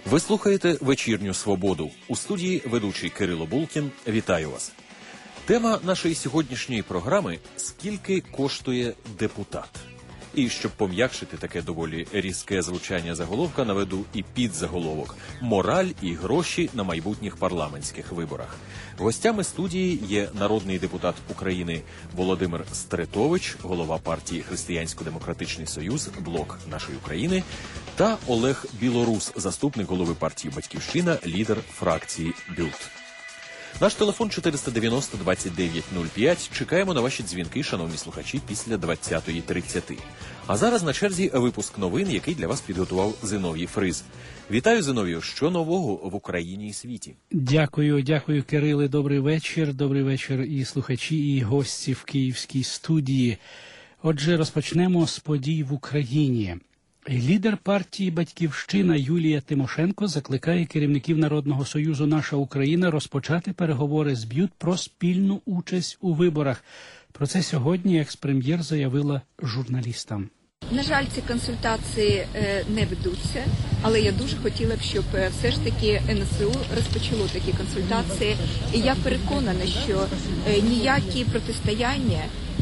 Ви слухаєте «Вечірню свободу». У студії ведучий Кирило Булкін. Вітаю вас. Тема нашої сьогоднішньої програми – «Скільки коштує депутат?». І щоб пом'якшити таке доволі різке звучання заголовка, наведу і підзаголовок «Мораль і гроші на майбутніх парламентських виборах». Гостями студії є народний депутат України Володимир Стритович, голова партії «Християнсько-демократичний союз. Блок нашої України», та Олег Білорус, заступник голови партії «Батьківщина», лідер фракції «БЮТ». Наш телефон 490-29-05. Чекаємо на ваші дзвінки, шановні слухачі, після 20:30. А зараз на черзі випуск новин, який для вас підготував Зиновій Фриз. Вітаю, Зиновію. Що нового в Україні і світі? Дякую, Кириле. Добрий вечір і слухачі, і гості в київській студії. Отже, розпочнемо з подій в Україні. Лідер партії «Батьківщина» Юлія Тимошенко закликає керівників Народного союзу «Наша Україна» розпочати переговори з БЮТ про спільну участь у виборах. Про це сьогодні екс-прем'єр заявила журналістам. На жаль, ці консультації не ведуться, але я дуже хотіла б, щоб все ж таки НСУ розпочало такі консультації. І я переконана, що ніякі протистояння,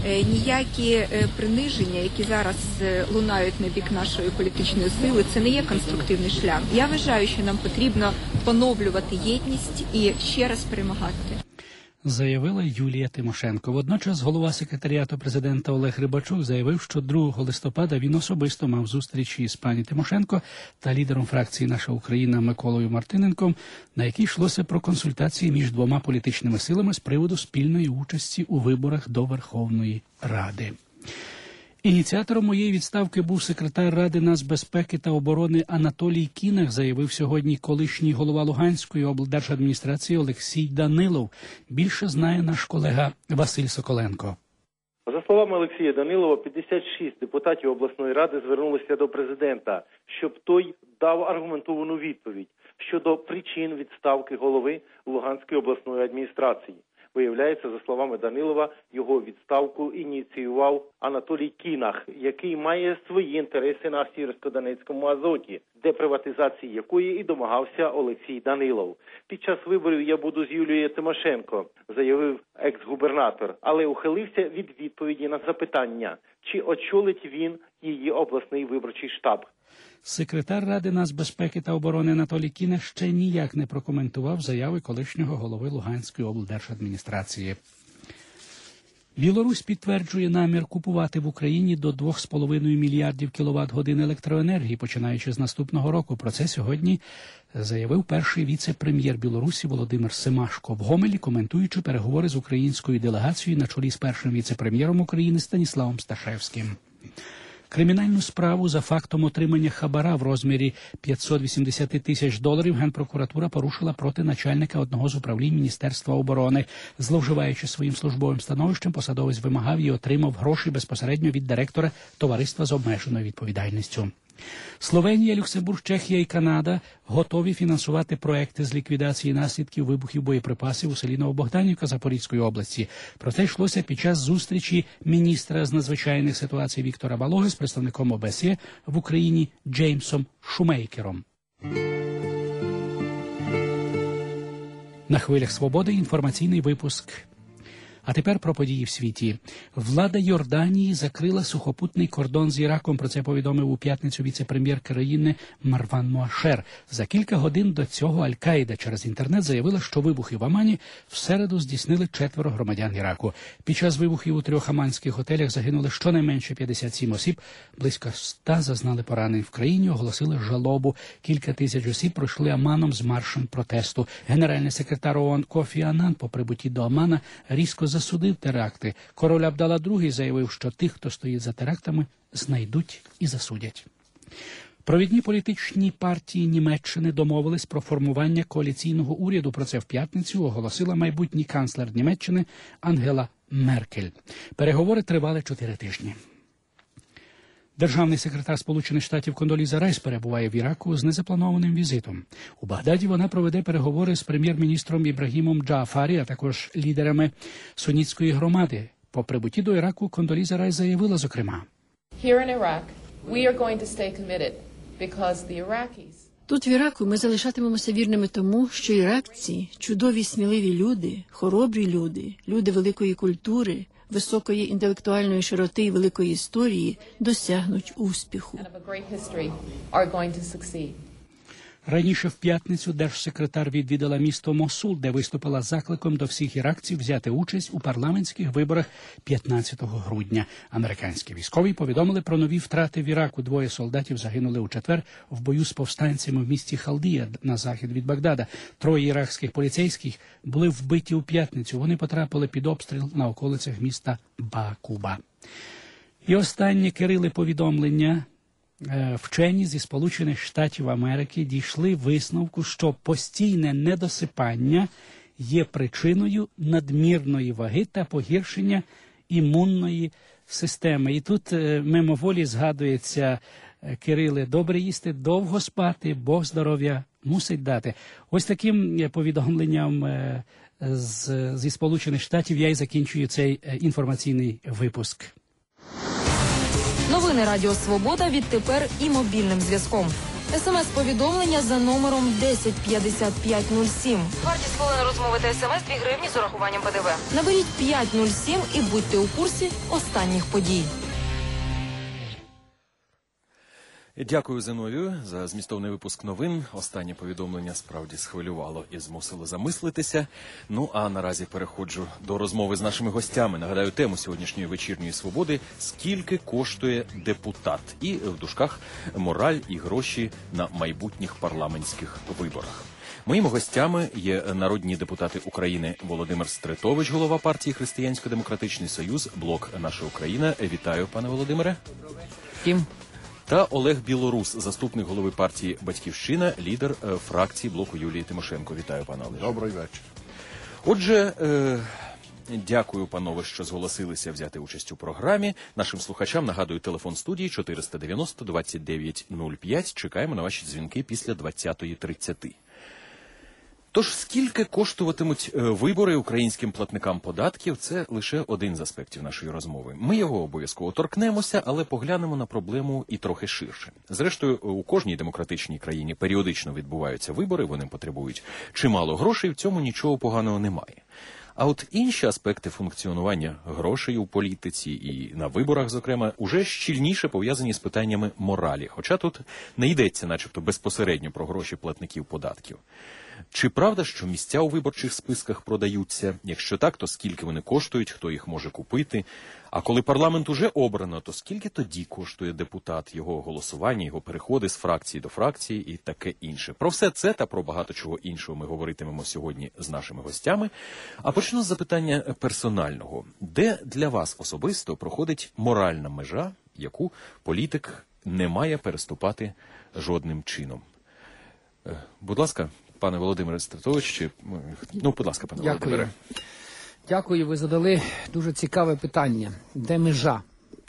ніякі приниження, які зараз лунають на бік нашої політичної сили, це не є конструктивний шлях. Я вважаю, що нам потрібно поновлювати єдність і ще раз перемагати. Заявила Юлія Тимошенко. Водночас голова секретаріату президента Олег Рибачук заявив, що 2 листопада він особисто мав зустріч із пані Тимошенко та лідером фракції «Наша Україна» Миколою Мартиненком, на якій йшлося про консультації між двома політичними силами з приводу спільної участі у виборах до Верховної Ради. Ініціатором моєї відставки був секретар Ради нацбезпеки та оборони Анатолій Кінах, заявив сьогодні колишній голова Луганської облдержадміністрації Олексій Данилов. Більше знає наш колега Василь Соколенко. За словами Олексія Данилова, 56 депутатів обласної ради звернулися до президента, щоб той дав аргументовану відповідь щодо причин відставки голови Луганської обласної адміністрації. Виявляється, за словами Данилова, його відставку ініціював Анатолій Кінах, який має свої інтереси на Сіверсько-Донецькому Азоті, деприватизації якої і домагався Олексій Данилов. Під час виборів я буду з Юлією Тимошенко, заявив екс-губернатор, але ухилився від відповіді на запитання, чи очолить він її обласний виборчий штаб. Секретар Ради нацбезпеки та оборони Анатолій Кінах ще ніяк не прокоментував заяви колишнього голови Луганської облдержадміністрації. Білорусь підтверджує намір купувати в Україні до 2,5 мільярдів кіловат-годин електроенергії, починаючи з наступного року. Про це сьогодні заявив перший віце-прем'єр Білорусі Володимир Семашко в Гомелі, коментуючи переговори з українською делегацією на чолі з першим віце-прем'єром України Станіславом Сташевським. Кримінальну справу за фактом отримання хабара в розмірі $580 тисяч Генпрокуратура порушила проти начальника одного з управлінь Міністерства оборони. Зловживаючи своїм службовим становищем, посадовець вимагав і отримав гроші безпосередньо від директора товариства з обмеженою відповідальністю. Словенія, Люксембург, Чехія і Канада готові фінансувати проекти з ліквідації наслідків вибухів боєприпасів у селі Новобогданівка Запорізької області. Про це йшлося під час зустрічі міністра з надзвичайних ситуацій Віктора Балоги з представником ОБСЄ в Україні Джеймсом Шумейкером. На хвилях свободи інформаційний випуск. А тепер про події в світі. Влада Йорданії закрила сухопутний кордон з Іраком. Про це повідомив у п'ятницю віце-прем'єр країни Марван Муашер. За кілька годин до цього Аль-Каїда через інтернет заявила, що вибухи в Омані в середу здійснили 4 громадян Іраку. Під час вибухів у 3 оманських готелях загинули щонайменше 57 осіб. Близько 100 зазнали поранень. В країні оголосили жалобу. Кілька тисяч осіб пройшли Оманом з маршем протесту. Генеральний секретар ООН Кофі Аннан по прибутті до Омана різко засудив теракти. Король Абдалла II заявив, що тих, хто стоїть за терактами, знайдуть і засудять. Провідні політичні партії Німеччини домовились про формування коаліційного уряду. Про це в п'ятницю оголосила майбутній канцлер Німеччини Ангела Меркель. Переговори тривали 4 тижні. Державний секретар Сполучених Штатів Кондоліза Райс перебуває в Іраку з незапланованим візитом. У Багдаді вона проведе переговори з прем'єр-міністром Ібрагімом Джаафарі, а також лідерами сунітської громади. По прибутті до Іраку Кондоліза Райс заявила, зокрема, Here in Iraq, we are going to stay committed because the Iraqis Тут в Іраку ми залишатимемося вірними тому, що іракці – чудові, сміливі люди, хоробрі люди, люди великої культури, високої інтелектуальної широти і великої історії досягнуть успіху. Раніше в п'ятницю держсекретар відвідала місто Мосул, де виступила закликом до всіх іракців взяти участь у парламентських виборах 15 грудня. Американські військові повідомили про нові втрати в Іраку. 2 солдатів загинули у четвер в бою з повстанцями в місті Халдія на захід від Багдада. 3 іракських поліцейських були вбиті у п'ятницю. Вони потрапили під обстріл на околицях міста Бакуба. І останнє, Кириле, повідомлення. Вчені зі Сполучених Штатів Америки дійшли висновку, що постійне недосипання є причиною надмірної ваги та погіршення імунної системи. І тут мимоволі згадується, Кириле, добре їсти, довго спати, Бог здоров'я мусить дати. Ось таким повідомленням зі Сполучених Штатів я і закінчую цей інформаційний випуск. Новини Радіо Свобода відтепер і мобільним зв'язком. СМС-повідомлення за номером 105507. Вартість хвилини розмови та СМС 2 гривні з урахуванням ПДВ. Наберіть 507 і будьте у курсі останніх подій. Дякую, Зиновію, за змістовний випуск новин. Останнє повідомлення справді схвилювало і змусило замислитися. Ну, а наразі переходжу до розмови з нашими гостями. Нагадаю, тему сьогоднішньої вечірньої свободи – «Скільки коштує депутат?» І в дужках «Мораль і гроші на майбутніх парламентських виборах». Моїми гостями є народні депутати України Володимир Стритович, голова партії «Християнсько-демократичний союз», блок «Наша Україна». Вітаю, пане Володимире. Ким? Та Олег Білорус, заступник голови партії «Батьківщина», лідер фракції блоку Юлії Тимошенко. Вітаю, пане Олеже. Добрий вечір. Отже, дякую, панове, що зголосилися взяти участь у програмі. Нашим слухачам нагадую телефон студії 490-29-05. Чекаємо на ваші дзвінки після 20:30. Тож, скільки коштуватимуть вибори українським платникам податків, це лише один з аспектів нашої розмови. Ми його обов'язково торкнемося, але поглянемо на проблему і трохи ширше. Зрештою, у кожній демократичній країні періодично відбуваються вибори, вони потребують чимало грошей, в цьому нічого поганого немає. А от інші аспекти функціонування грошей у політиці і на виборах, зокрема, уже щільніше пов'язані з питаннями моралі. Хоча тут не йдеться начебто безпосередньо про гроші платників податків. Чи правда, що місця у виборчих списках продаються? Якщо так, то скільки вони коштують, хто їх може купити? А коли парламент уже обрано, то скільки тоді коштує депутат, його голосування, його переходи з фракції до фракції і таке інше? Про все це та про багато чого іншого ми говоритимемо сьогодні з нашими гостями. А почну з запитання персонального. Де для вас особисто проходить моральна межа, яку політик не має переступати жодним чином? Будь ласка, пане Володимире Стритович, чи... будь ласка, пане Володимире. Дякую, ви задали дуже цікаве питання. Де межа?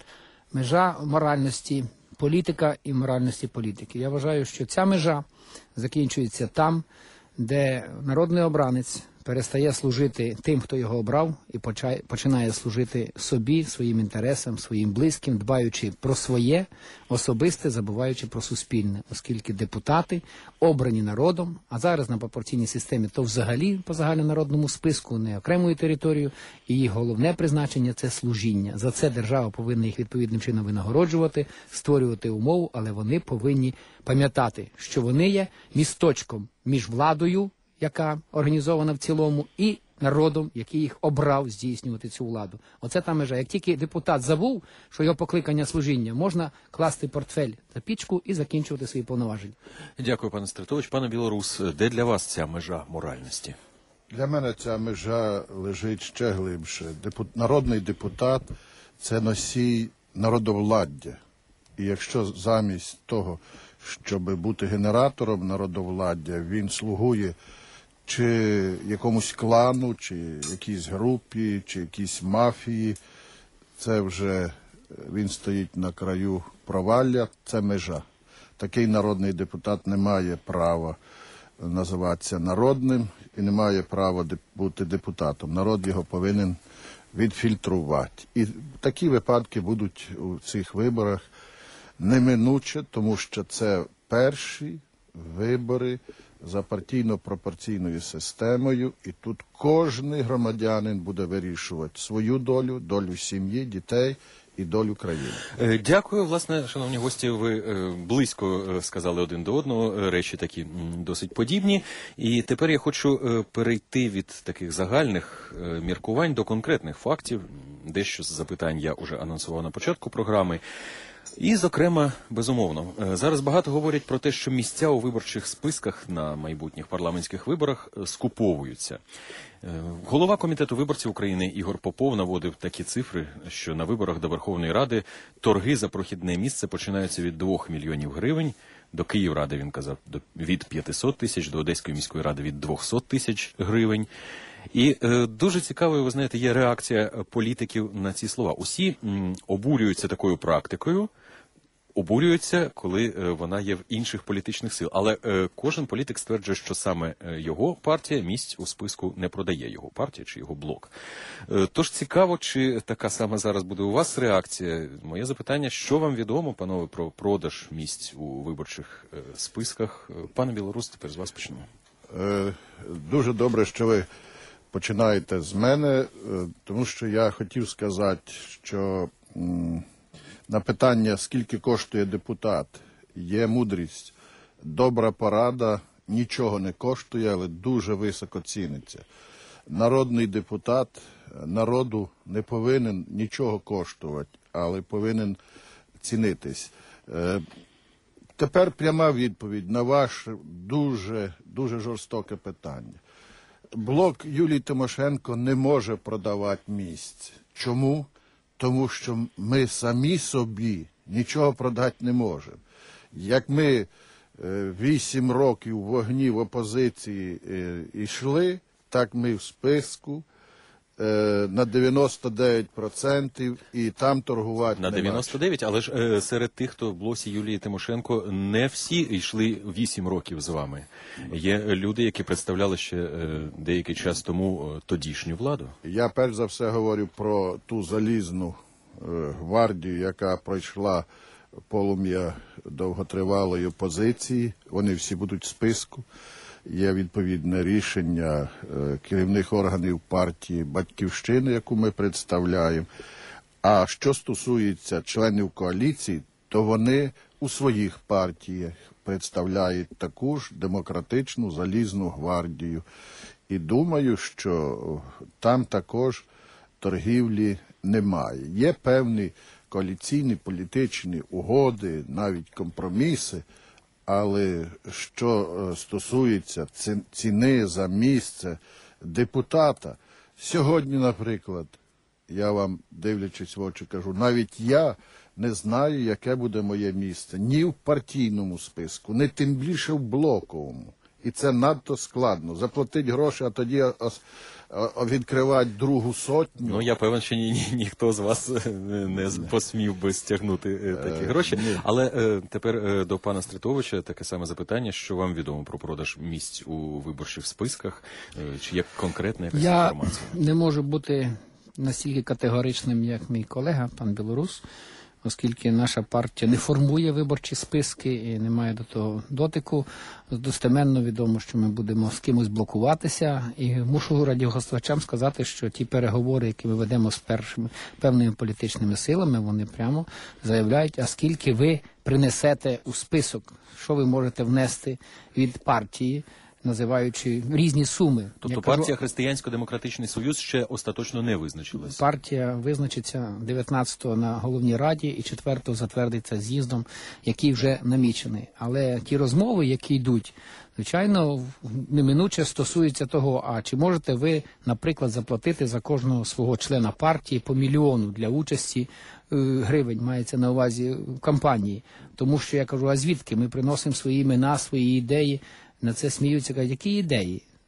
Межа моральності політика і моральності політики. Я вважаю, що ця межа закінчується там, де народний обранець перестає служити тим, хто його обрав, і починає служити собі, своїм інтересам, своїм близьким, дбаючи про своє особисте, забуваючи про суспільне, оскільки депутати обрані народом, а зараз на пропорційній системі, то взагалі по загальнонародному списку, не окремою територією, і їх головне призначення – це служіння. За це держава повинна їх відповідним чином винагороджувати, створювати умову, але вони повинні пам'ятати, що вони є місточком між владою, яка організована в цілому, і народом, який їх обрав здійснювати цю владу. Оце та межа. Як тільки депутат забув, що його покликання служіння, можна класти портфель за пічку і закінчувати свої повноваження. Дякую, пане Стритович. Пане Білорус, де для вас ця межа моральності? Для мене ця межа лежить ще глибше. Народний депутат – це носій народовладдя. І якщо замість того, щоб бути генератором народовладдя, він слугує чи якомусь клану, чи якійсь групі, чи якійсь мафії, це вже він стоїть на краю провалля, це межа. Такий народний депутат не має права називатися народним і не має права бути депутатом. Народ його повинен відфільтрувати. І такі випадки будуть у цих виборах неминуче, тому що це перші вибори за партійно-пропорційною системою, і тут кожен громадянин буде вирішувати свою долю, долю сім'ї, дітей і долю країни. Дякую. Власне, шановні гості, ви близько сказали один до одного, речі такі досить подібні. І тепер я хочу перейти від таких загальних міркувань до конкретних фактів. Дещо з запитань я вже анонсував на початку програми. І, зокрема, безумовно, зараз багато говорять про те, що місця у виборчих списках на майбутніх парламентських виборах скуповуються. Голова Комітету виборців України Ігор Попов наводив такі цифри, що на виборах до Верховної Ради торги за прохідне місце починаються від 2 мільйонів гривень, до Київради, він казав, від 500 тисяч, до Одеської міської ради від 200 тисяч гривень. І дуже цікавою, ви знаєте, є реакція політиків на ці слова. Усі обурюються такою практикою, обурюються, коли вона є в інших політичних сил. Але кожен політик стверджує, що саме його партія місць у списку не продає, його партія чи його блок. Тож цікаво, чи така сама зараз буде у вас реакція. Моє запитання, що вам відомо, панове, про продаж місць у виборчих списках? Пане Білорус, тепер з вас почнемо. Дуже добре, що ви починаєте з мене, тому що я хотів сказати, що на питання, скільки коштує депутат, є мудрість. Добра порада нічого не коштує, але дуже високо ціниться. Народний депутат народу не повинен нічого коштувати, але повинен цінитись. Тепер пряма відповідь на ваше дуже жорстоке питання. Блок Юлії Тимошенко не може продавати місць. Чому? Тому що ми самі собі нічого продати не можемо. Як ми 8 років в вогні в опозиції йшли, так ми в списку на 99% і там торгувати на 99%, але ж серед тих, хто в блоці Юлії Тимошенко, не всі йшли 8 років з вами. Є люди, які представляли ще деякий час тому тодішню владу. Я перш за все говорю про ту залізну гвардію, яка пройшла полум'я довготривалої опозиції. Вони всі будуть в списку. Є відповідне рішення керівних органів партії «Батьківщини», яку ми представляємо. А що стосується членів коаліції, то вони у своїх партіях представляють таку ж демократичну залізну гвардію. І думаю, що там також торгівлі немає. Є певні коаліційні політичні угоди, навіть компроміси, але що стосується ціни за місце депутата, сьогодні, наприклад, я вам, дивлячись в очі, кажу, навіть я не знаю, яке буде моє місце. Ні в партійному списку, ні тим більше в блоковому. І це надто складно. Заплатити гроші, а тоді відкривати другу сотню. Ну, я певен, що ніхто з вас не посмів би стягнути такі гроші. Але тепер до пана Стритовича таке саме запитання, що вам відомо про продаж місць у виборчих списках? Чи є конкретна якась інформація? Я не можу бути настільки категоричним, як мій колега, пан Білорус, оскільки наша партія не формує виборчі списки і не має до того дотику. Достеменно відомо, що ми будемо з кимось блокуватися. І мушу радіослухачам сказати, що ті переговори, які ми ведемо з певними політичними силами, вони прямо заявляють, а скільки ви принесете у список, що ви можете внести від партії, називаючи різні суми. Тобто партія Християнсько-демократичний союз ще остаточно не визначилася? Партія визначиться 19-го на головній раді і 4-го затвердиться з'їздом, який вже намічений. Але ті розмови, які йдуть, звичайно, неминуче стосуються того, а чи можете ви, наприклад, заплатити за кожного свого члена партії по 1 мільйону для участі гривень, мається на увазі в кампанії. Тому що я кажу, а звідки? Ми приносимо свої імена, свої ідеї. На це сміються, кажуть, які ідеї?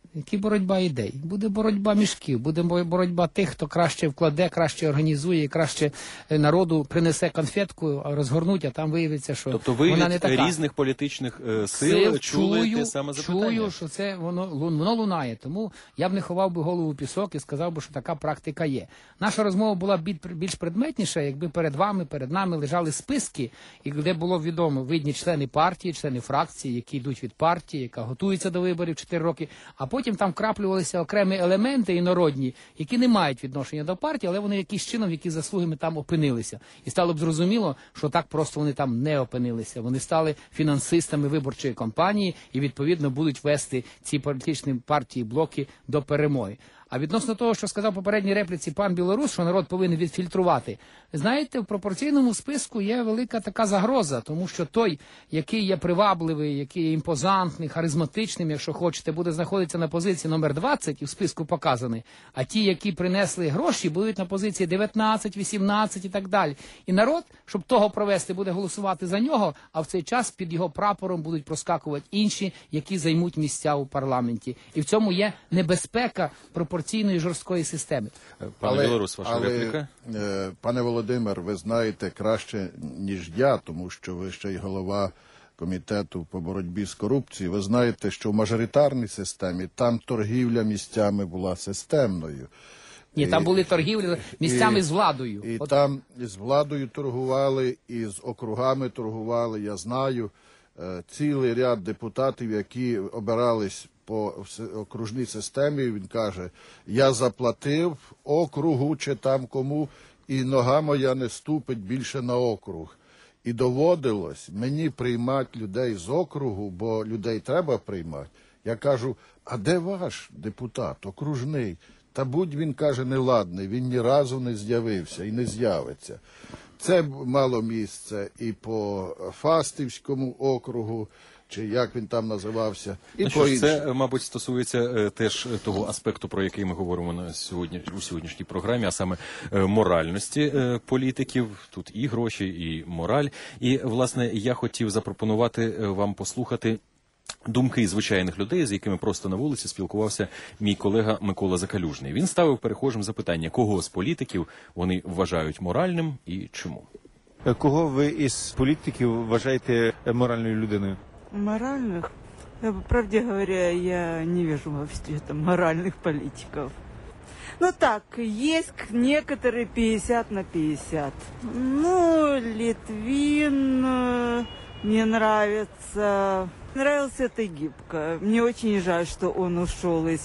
Які боротьба ідей? Буде боротьба мішків, буде боротьба тих, хто краще вкладе, краще організує, краще народу принесе конфетку, розгорнуть, а там виявиться, що тобто ви вона не від така. різних політичних сил чули те саме запитання? Чую, що це воно лунає. Тому я б не ховав би голову в пісок і сказав би, що така практика є. Наша розмова була більш предметніша, якби перед вами, перед нами лежали списки, і де було відомо видні члени партії, члени фракції, які йдуть від партії, яка готується до виборів 4 роки, а потім там вкраплювалися окремі елементи інородні, які не мають відношення до партії, але вони якимось чином, які заслугами там опинилися. І стало б зрозуміло, що так просто вони там не опинилися. Вони стали фінансистами виборчої кампанії і, відповідно, будуть вести ці політичні партії, блоки до перемоги. А відносно того, що сказав в попередній репліці пан Білорус, що народ повинен відфільтрувати, знаєте, в пропорційному списку є велика така загроза, тому що той, який є привабливий, який є імпозантний, харизматичним, якщо хочете, буде знаходитися на позиції номер 20 і в списку показаний, а ті, які принесли гроші, будуть на позиції 19, 18 і так далі. І народ, щоб того провести, буде голосувати за нього, а в цей час під його прапором будуть проскакувати інші, які займуть місця у парламенті. І в цьому є небезпека пропорційної жорсткої системи. Пане Білорус, ваша репліка? Пане Володимир, ви знаєте краще, ніж я, тому що ви ще й голова комітету по боротьбі з корупцією. Ви знаєте, що в мажоритарній системі там торгівля місцями була системною. Ні, там були торгівлі місцями з владою. І там з владою торгували, і з округами торгували. Я знаю цілий ряд депутатів, які обирались по окружній системі. Він каже, я заплатив округу чи там кому, і нога моя не ступить більше на округ. І доводилось мені приймати людей з округу, бо людей треба приймати. Я кажу, а де ваш депутат окружний? Та будь, він каже, неладний, він ні разу не з'явився і не з'явиться. Це мало місце і по Фастівському округу, чи як він там називався, і по іншому. Це, мабуть, стосується теж того аспекту, про який ми говоримо у сьогоднішній програмі, а саме моральності політиків. Тут і гроші, і мораль. І, власне, я хотів запропонувати вам послухати думки звичайних людей, з якими просто на вулиці спілкувався мій колега Микола Закалюжний. Він ставив перехожим запитання, кого з політиків вони вважають моральним і чому. Кого ви із політиків вважаєте моральною людиною? Моральных? По правде говоря, я не вижу вообще там моральных политиков. Ну так, есть некоторые 50 на 50. Ну, Литвин мне нравится. Нравился это Гибко. Мне очень жаль, что он ушел из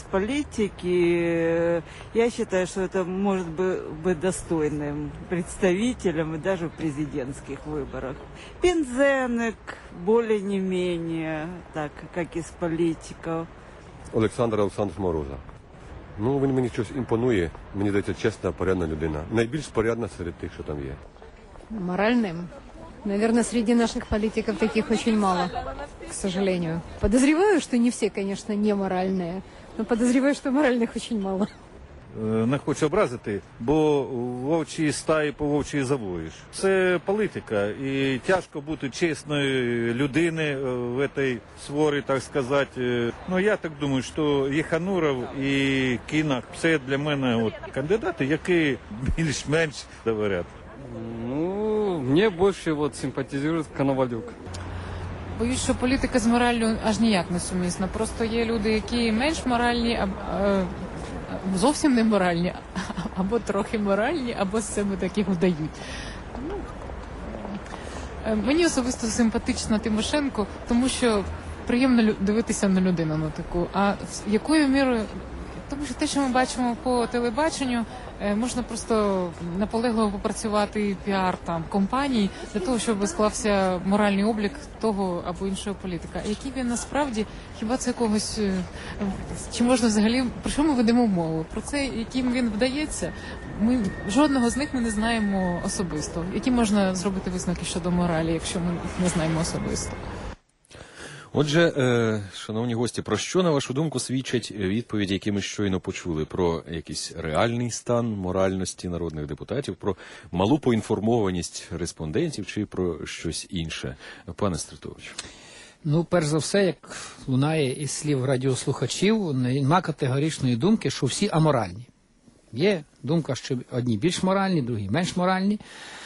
политики. Я считаю, что это может быть достойным представителем и даже в президентских выборах. Пинзенек более не менее, так, как из политиков. Олександр Мороза. Ну, він мені щось імпонує. Мені здається, чесна, порядна людина. Найбільш порядна серед тих, що там є. Моральным? Наверное, среди наших политиков таких очень мало, к сожалению. Подозреваю, что не все, конечно, не моральные, но подозреваю, что моральных очень мало. Не хочу образити, бо в вовчій стаї по вовчій завоїш. Це політика, і тяжко бути чесною людини в цій сворі, так сказати. Ну, я так думаю, що Єхануров і Кінах – це для мене от кандидати, які більш-менш говорять. Ну, мне больше вот симпатизирует Коновалюк. Боюсь, що політика з мораллю аж ніяк не сумісна. Просто є люди, які менш моральні, зовсім не моральні, або трохи моральні, або з себе таких вдають. Ну, мені особисто симпатична Тимошенко, тому що приємно дивитися на людину на таку. А якою мірою... Тому що те, що ми бачимо по телебаченню, можна просто наполегливо попрацювати піар там компаній для того, щоб склався моральний облік того або іншого політика. Який він насправді, хіба це когось, чи можна взагалі, про що ми ведемо мову? Про це, яким він вдається, ми жодного з них ми не знаємо особисто. Які можна зробити висновки щодо моралі, якщо ми їх не знаємо особисто? Отже, шановні гості, про що, на вашу думку, свідчать відповіді, які ми щойно почули? Про якийсь реальний стан моральності народних депутатів, про малу поінформованість респондентів чи про щось інше? Пане Стратович. Ну, перш за все, як лунає із слів радіослухачів, нема категоричної думки, що всі аморальні. Є думка, що одні більш моральні, другі менш моральні,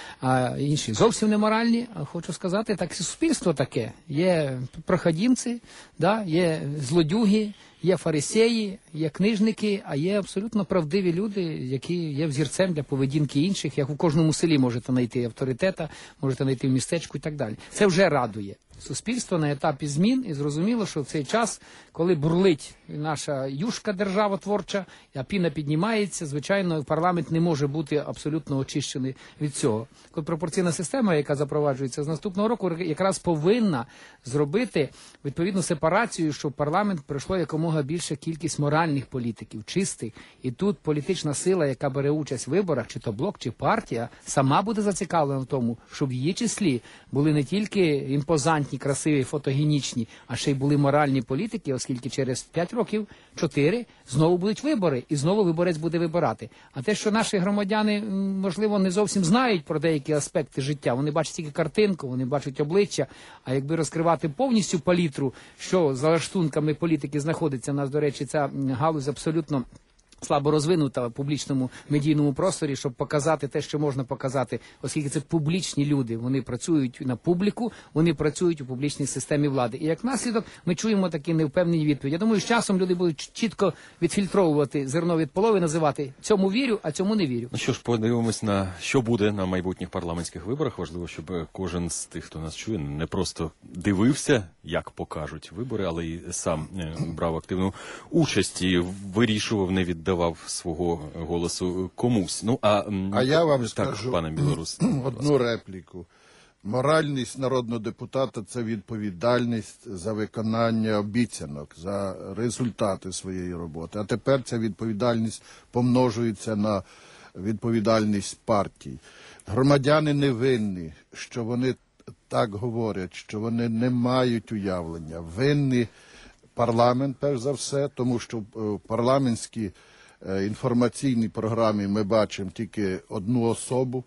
а інші зовсім не моральні. А хочу сказати, так і суспільство таке. Є проходімці, да, є злодюги, є фарисеї, є книжники, а є абсолютно правдиві люди, які є взірцем для поведінки інших, як у кожному селі можете знайти авторитета, можете знайти в містечку і так далі. Це вже радує суспільство на етапі змін, і зрозуміло, що в цей час, коли бурлить наша юшка державотворча, а піна піднімається, звичайно, парламент не може бути абсолютно очищений від цього. Пропорційна система, яка запроваджується з наступного року, якраз повинна зробити відповідну сепарацію, щоб в парламент прийшло якомога більша кількість моральних політиків, чистих. І тут політична сила, яка бере участь в виборах, чи то блок, чи партія, сама буде зацікавлена в тому, щоб в її числі були не тільки імпозантні, красиві, фотогенічні, а ще й були моральні політики, оскільки через 5 років, 4, знову будуть вибори, і знову виборець буде вибирати. А те, що наші громадяни, можливо, не зовсім знають про деякі аспекти життя, вони бачать тільки картинку, вони бачать обличчя, а якби розкривати повністю палітру, що за лаштунками політики знаходиться, у нас, до речі, ця галузь абсолютно слабо розвинута в публічному медійному просторі, щоб показати те, що можна показати, оскільки це публічні люди, вони працюють на публіку, вони працюють у публічній системі влади. І як наслідок ми чуємо такі невпевнені відповіді. Я думаю, з часом люди будуть чітко відфільтровувати зерно від полови, називати цьому вірю, а цьому не вірю. Ну що ж, подивимось на що буде на майбутніх парламентських виборах. Важливо, щоб кожен з тих, хто нас чує, не просто дивився, як покажуть вибори, але й сам брав активну участь і вирішував, не віддавав свого голосу комусь. Ну, а я вам так, скажу пане Білорус, одну репліку. Моральність народного депутата – це відповідальність за виконання обіцянок, за результати своєї роботи. А тепер ця відповідальність помножується на відповідальність партій. Громадяни не винні, що вони так говорять, що вони не мають уявлення. Винні парламент, перш за все, тому що в парламентській інформаційній програмі ми бачимо тільки одну особу,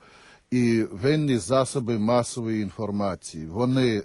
і винні засоби масової інформації. Вони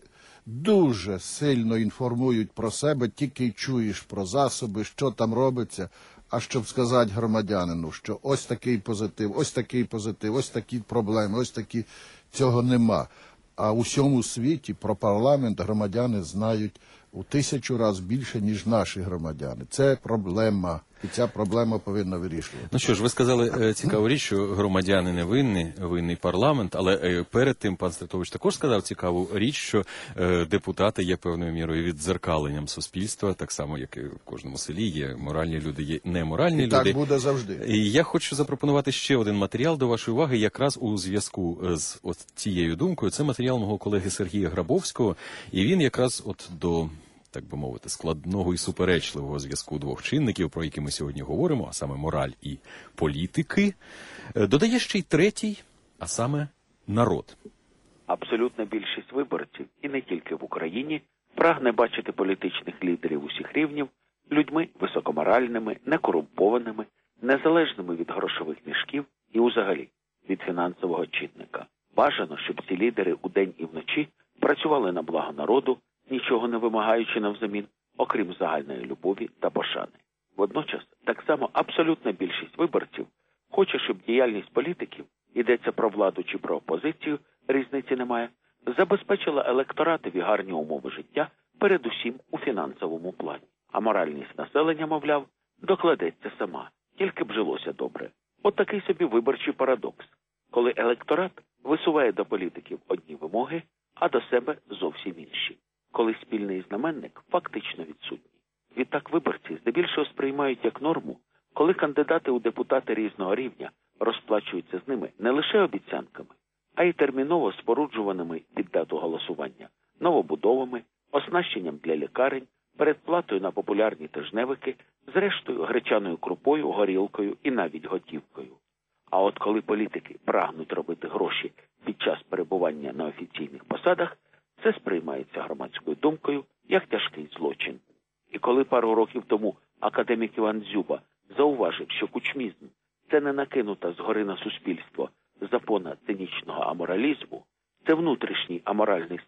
дуже сильно інформують про себе, тільки й чуєш про засоби, що там робиться, а щоб сказати громадянину, що ось такий позитив, ось такий позитив, ось такі проблеми, ось такі, цього нема. А у всьому світі про парламент громадяни знають у 1000 разів більше, ніж наші громадяни. Це проблема. І ця проблема повинна вирішувати. Ну що ж, ви сказали цікаву річ, що громадяни не винні, винний парламент, але перед тим пан Стратович також сказав цікаву річ, що депутати є певною мірою віддзеркаленням суспільства, так само, як і в кожному селі є моральні люди, є неморальні люди. Так буде завжди. І я хочу запропонувати ще один матеріал до вашої уваги, якраз у зв'язку з цією думкою. Це матеріал мого колеги Сергія Грабовського, і він якраз до, так би мовити, складного і суперечливого зв'язку двох чинників, про які ми сьогодні говоримо, а саме мораль і політики, додає ще й третій, а саме народ. Абсолютна більшість виборців, і не тільки в Україні, прагне бачити політичних лідерів усіх рівнів людьми високоморальними, некорумпованими, незалежними від грошових мішків і взагалі від фінансового чинника. Бажано, щоб ці лідери удень і вночі працювали на благо народу, нічого не вимагаючи навзамін, окрім загальної любові та пошани. Водночас, так само абсолютна більшість виборців хоче, щоб діяльність політиків, йдеться про владу чи про опозицію, різниці немає, забезпечила електоратові гарні умови життя, передусім у фінансовому плані. А моральність населення, мовляв, докладеться сама, тільки б жилося добре. От такий собі виборчий парадокс, коли електорат висуває до політиків одні вимоги, а до себе зовсім інші. Коли спільний знаменник фактично відсутній. Відтак виборці здебільшого сприймають як норму, коли кандидати у депутати різного рівня розплачуються з ними не лише обіцянками, а й терміново споруджуваними під дату голосування, новобудовами, оснащенням для лікарень, передплатою на популярні тижневики, зрештою гречаною крупою, горілкою і навіть готівкою. А от коли політики прагнуть робити гроші під час перебування на офіційних посадах, це сприймається громадською думкою як тяжкий злочин. І коли пару років тому академік Іван Дзюба зауважив, що кучмізм – це не накинута згори на суспільство запона цинічного аморалізму, це внутрішній аморальний стан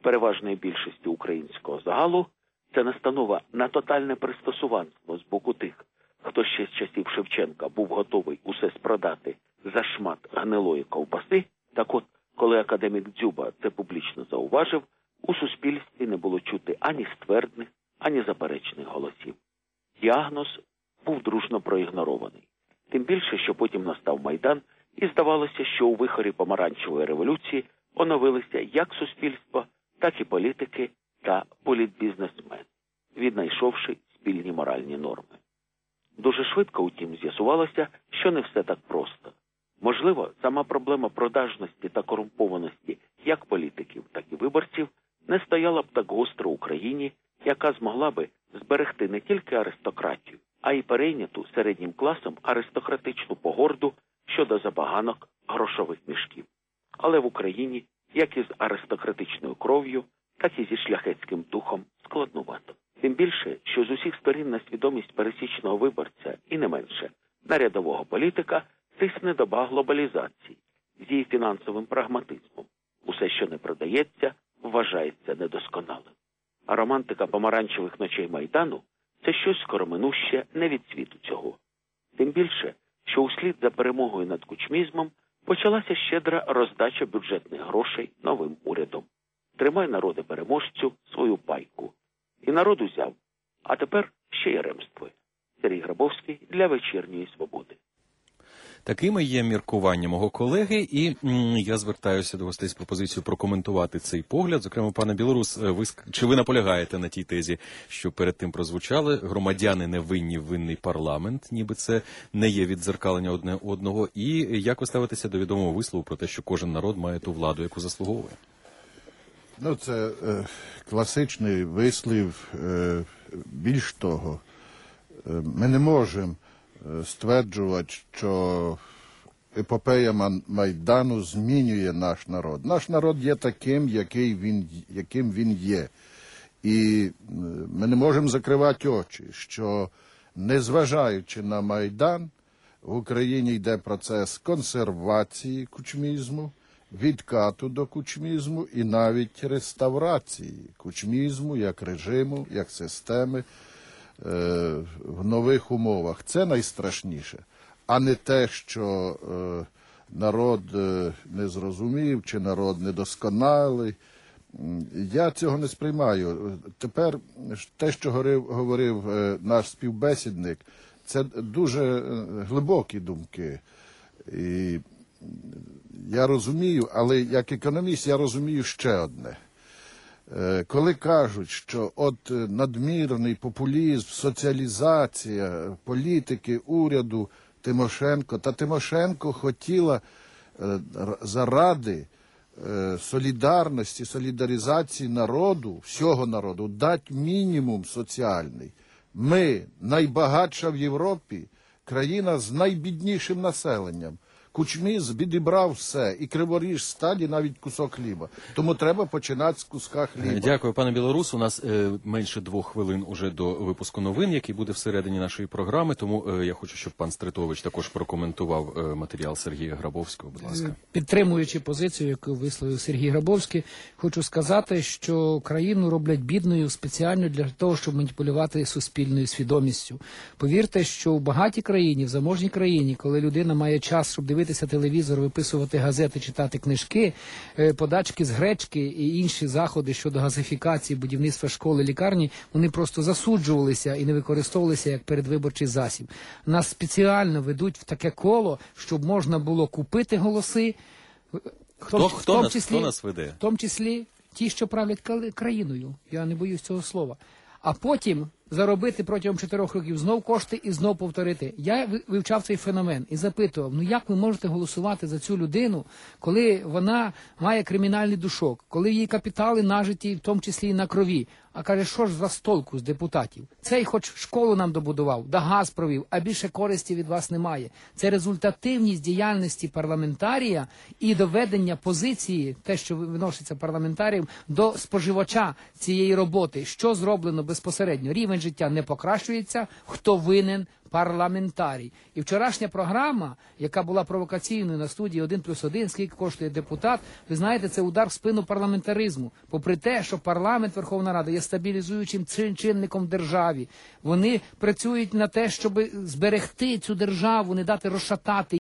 переважної більшості українського загалу, це настанова на тотальне пристосуванство з боку тих, хто ще з часів Шевченка був готовий усе спродати за шмат гнилої ковбаси. Так от, коли академік Дзюба це публічно зауважив, у суспільстві не було чути ані ствердних, ані заперечних голосів. Діагноз був дружно проігнорований. Тим більше, що потім настав Майдан, і здавалося, що у вихорі помаранчевої революції оновилися як суспільство, так і політики та політбізнесмени, віднайшовши спільні моральні норми. Дуже швидко, утім, з'ясувалося, що не все так просто. Можливо, сама проблема продажності та корумпованості як політиків, так і виборців не стояла б так гостро в Україні, яка змогла би зберегти не тільки аристократію, а й перейняту середнім класом аристократичну погорду щодо забаганок грошових мішків. Але в Україні, як і з аристократичною кров'ю, так і зі шляхетським духом складнувато. Тим більше, що з усіх сторін на свідомість пересічного виборця і не менше на рядового політика тисне доба глобалізації з її фінансовим прагматизмом. Усе, що не продається, вважається недосконалим. А романтика помаранчевих ночей Майдану – це щось скороминуще не від світу цього. Тим більше, що услід за перемогою над кучмізмом почалася щедра роздача бюджетних грошей новим урядом. Тримай, народе переможцю, свою пайку. І народ узяв, а тепер ще й ремствує. Сергій Грабовський для «Вечірньої Свободи». Такими є міркування мого колеги, і я звертаюся до гостей з пропозицією прокоментувати цей погляд. Зокрема, пане Білорус, чи ви наполягаєте на тій тезі, що перед тим прозвучали, громадяни не винні, винний парламент, ніби це не є віддзеркалення одне одного, і як ви ставитеся до відомого вислову про те, що кожен народ має ту владу, яку заслуговує? Ну, це класичний вислів. Більш того, ми не можемо стверджувати, що епопея Майдану змінює наш народ. Наш народ є таким, яким він є. І ми не можемо закривати очі, що, незважаючи на Майдан, в Україні йде процес консервації кучмізму, відкату до кучмізму і навіть реставрації кучмізму як режиму, як системи в нових умовах. Це найстрашніше, а не те, що народ не зрозумів чи народ недосконалий. Я цього не сприймаю. Тепер те, що говорив наш співбесідник, це дуже глибокі думки. І я розумію, але як економіст я розумію ще одне. Коли кажуть, що от надмірний популізм, соціалізація політики, уряду Тимошенко, та Тимошенко хотіла заради солідарності, солідаризації народу, всього народу, дати мінімум соціальний. Ми найбагатша в Європі, країна з найбіднішим населенням. Кучмізм відібрав все, і Криворіж, Сталі, навіть кусок хліба. Тому треба починати з куска хліба. Дякую, пане Білорус. У нас менше 2 хвилин уже до випуску новин, який буде всередині нашої програми. Тому я хочу, щоб пан Стритович також прокоментував матеріал Сергія Грабовського. Будь ласка. Підтримуючи позицію, яку висловив Сергій Грабовський, хочу сказати, що країну роблять бідною спеціально для того, щоб маніпулювати суспільною свідомістю. Повірте, що в багатій країні, в заможній країні, коли людина має час, щоб дивитися телевізор, виписувати газети, читати книжки, подачки з гречки і інші заходи щодо газифікації, будівництва школи, лікарні, вони просто засуджувалися і не використовувалися як передвиборчий засіб. Нас спеціально ведуть в таке коло, щоб можна було купити голоси. Хто нас веде? В тому числі ті, що правлять країною. Я не боюсь цього слова. А потім заробити протягом 4 років знов кошти і знов повторити. Я вивчав цей феномен і запитував, як ви можете голосувати за цю людину, коли вона має кримінальний душок, коли її капітали нажиті, в тому числі і на крові. А каже, що ж за толку з депутатів? Цей хоч школу нам добудував, да газ провів, а більше користі від вас немає. Це результативність діяльності парламентарія і доведення позиції, те, що виноситься парламентарієм, до споживача цієї роботи. Що зроблено безпосередньо? Рівень життя не покращується, хто винен? Парламентарій. І вчорашня програма, яка була провокаційною на студії 1+1, скільки коштує депутат, ви знаєте, це удар в спину парламентаризму. Попри те, що парламент, Верховна Рада є стабілізуючим чинником в державі. Вони працюють на те, щоб зберегти цю державу, не дати розшатати